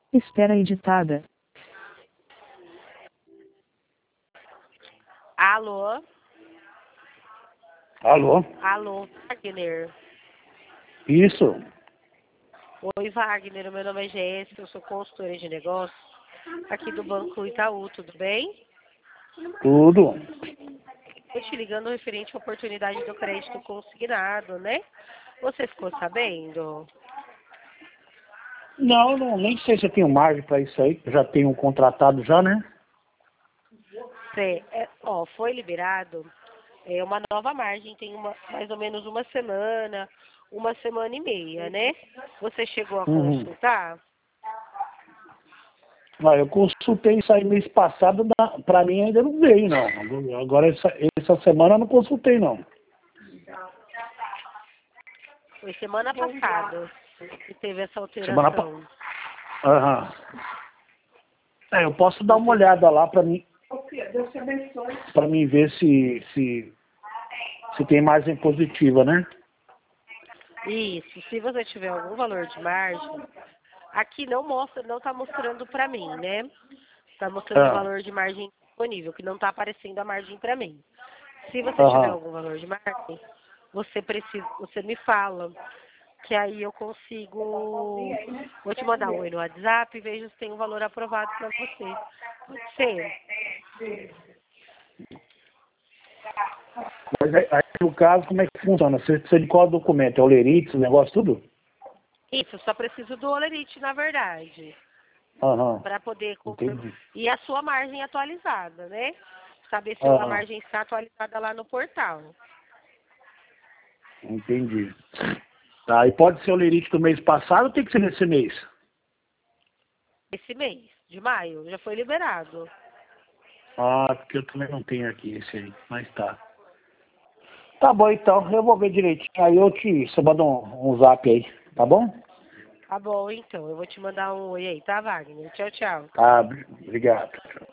Espera editada. Alô? Alô? Alô, Wagner. Isso? Oi, Wagner. Meu nome é Jéssica, eu sou consultora de negócios aqui do Banco Itaú, tudo bem? Tudo. Estou te ligando referente à oportunidade do crédito consignado, né? Você ficou sabendo? Não, nem sei se eu tenho margem para isso aí. Eu já tenho um contratado já, né? Foi liberado uma nova margem, tem mais ou menos uma semana e meia, né? Você chegou a consultar? Eu consultei isso aí mês passado, para mim ainda não veio, não. Agora essa semana eu não consultei, não. Foi semana passada que teve essa alteração. Aham. Eu posso dar uma olhada lá para mim ver se tem margem positiva, né? Isso, se você tiver algum valor de margem, aqui não está mostrando para mim, né? Está mostrando o valor de margem disponível, que não está aparecendo a margem para mim. Se você tiver algum valor de margem, você me fala, que aí eu consigo. Vou te mandar um oi no WhatsApp e vejo se tem um valor aprovado para você. Pode ser? Mas aí, no caso, como é que funciona? Você precisa de qual documento? É o Lerite, esse negócio tudo? Isso, eu só preciso do Olerite, na verdade. Para poder confirmar. E a sua margem atualizada, né? Saber se a margem está atualizada lá no portal. Entendi. Tá, e pode ser o Lerite do mês passado ou tem que ser nesse mês? Esse mês, de maio, já foi liberado. Porque eu também não tenho aqui esse aí, mas tá. Tá bom, então, eu vou ver direitinho, aí você manda um zap aí, tá bom? Tá bom, então, eu vou te mandar um oi aí, tá, Wagner? Tchau, tchau. Tá, obrigado.